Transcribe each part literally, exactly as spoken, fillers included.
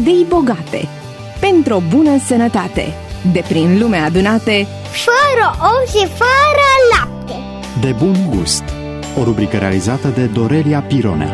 idei bogate, pentru o bună sănătate, de prin lume adunate, fără ou și fără lapte. De bun gust. O rubrică realizată de Dorelia Pirone.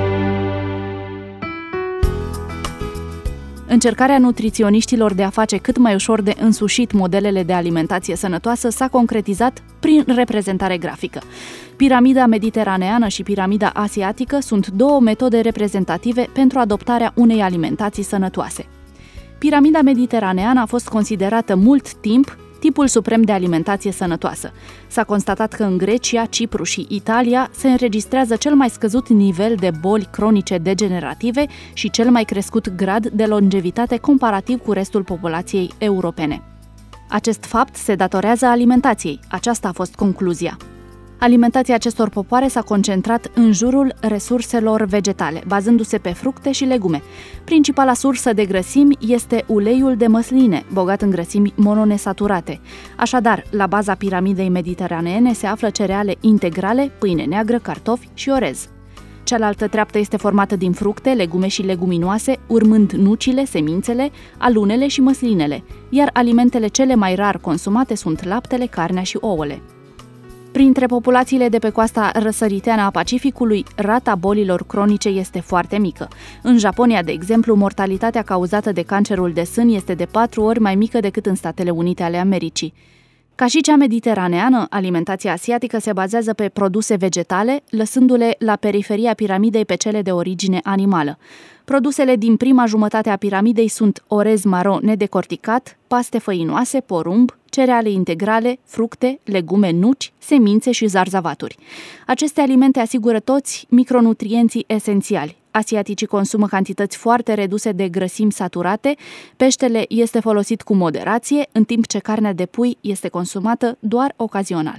Încercarea nutriționiștilor de a face cât mai ușor de însușit modelele de alimentație sănătoasă s-a concretizat prin reprezentare grafică. Piramida mediteraneană și piramida asiatică sunt două metode reprezentative pentru adoptarea unei alimentații sănătoase. Piramida mediteraneană a fost considerată mult timp tipul suprem de alimentație sănătoasă. S-a constatat că în Grecia, Cipru și Italia se înregistrează cel mai scăzut nivel de boli cronice degenerative și cel mai crescut grad de longevitate comparativ cu restul populației europene. Acest fapt se datorează alimentației. Aceasta a fost concluzia. Alimentația acestor popoare s-a concentrat în jurul resurselor vegetale, bazându-se pe fructe și legume. Principala sursă de grăsimi este uleiul de măsline, bogat în grăsimi mononesaturate. Așadar, la baza piramidei mediteraneene se află cereale integrale, pâine neagră, cartofi și orez. Cealaltă treaptă este formată din fructe, legume și leguminoase, urmând nucile, semințele, alunele și măslinele, iar alimentele cele mai rar consumate sunt laptele, carnea și ouăle. Printre populațiile de pe coasta răsăriteană a Pacificului, rata bolilor cronice este foarte mică. În Japonia, de exemplu, mortalitatea cauzată de cancerul de sân este de patru ori mai mică decât în Statele Unite ale Americii. Ca și cea mediteraneană, alimentația asiatică se bazează pe produse vegetale, lăsându-le la periferia piramidei pe cele de origine animală. Produsele din prima jumătate a piramidei sunt orez maro nedecorticat, paste făinoase, porumb, cereale integrale, fructe, legume, nuci, semințe și zarzavaturi. Aceste alimente asigură toți micronutrienții esențiali. Asiaticii consumă cantități foarte reduse de grăsimi saturate, peștele este folosit cu moderație, în timp ce carnea de pui este consumată doar ocazional.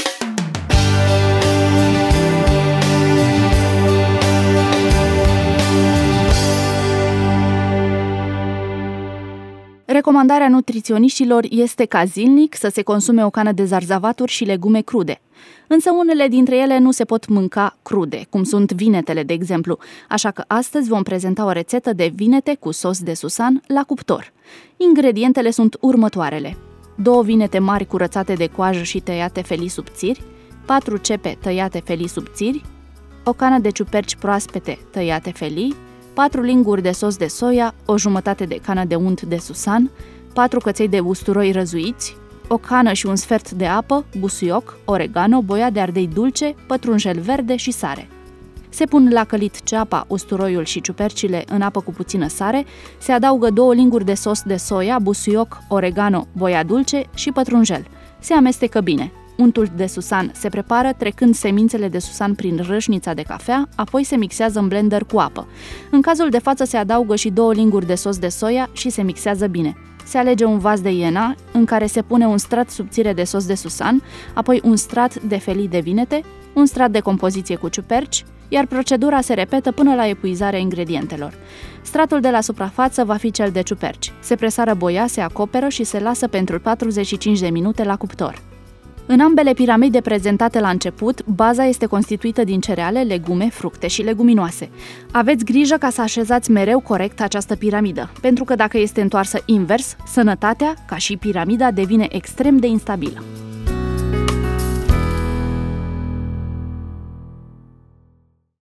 Recomandarea nutriționiștilor este ca zilnic să se consume o cană de zarzavaturi și legume crude. Însă unele dintre ele nu se pot mânca crude, cum sunt vinetele, de exemplu, așa că astăzi vom prezenta o rețetă de vinete cu sos de susan la cuptor. Ingredientele sunt următoarele: două vinete mari curățate de coajă și tăiate felii subțiri, patru cepe tăiate felii subțiri, o cană de ciuperci proaspete tăiate felii, patru linguri de sos de soia, o jumătate de cană de unt de susan, patru căței de usturoi răzuiți, o cană și un sfert de apă, busuioc, oregano, boia de ardei dulce, pătrunjel verde și sare. Se pun la călit ceapa, usturoiul și ciupercile în apă cu puțină sare, se adaugă două linguri de sos de soia, busuioc, oregano, boia dulce și pătrunjel. Se amestecă bine. Untul de susan se prepară trecând semințele de susan prin râșnița de cafea, apoi se mixează în blender cu apă. În cazul de față se adaugă și două linguri de sos de soia și se mixează bine. Se alege un vas de iena în care se pune un strat subțire de sos de susan, apoi un strat de felii de vinete, un strat de compoziție cu ciuperci, iar procedura se repetă până la epuizarea ingredientelor. Stratul de la suprafață va fi cel de ciuperci. Se presară boia, se acoperă și se lasă pentru patruzeci și cinci de minute la cuptor. În ambele piramide prezentate la început, baza este constituită din cereale, legume, fructe și leguminoase. Aveți grijă ca să așezați mereu corect această piramidă, pentru că dacă este întoarsă invers, sănătatea, ca și piramida, devine extrem de instabilă.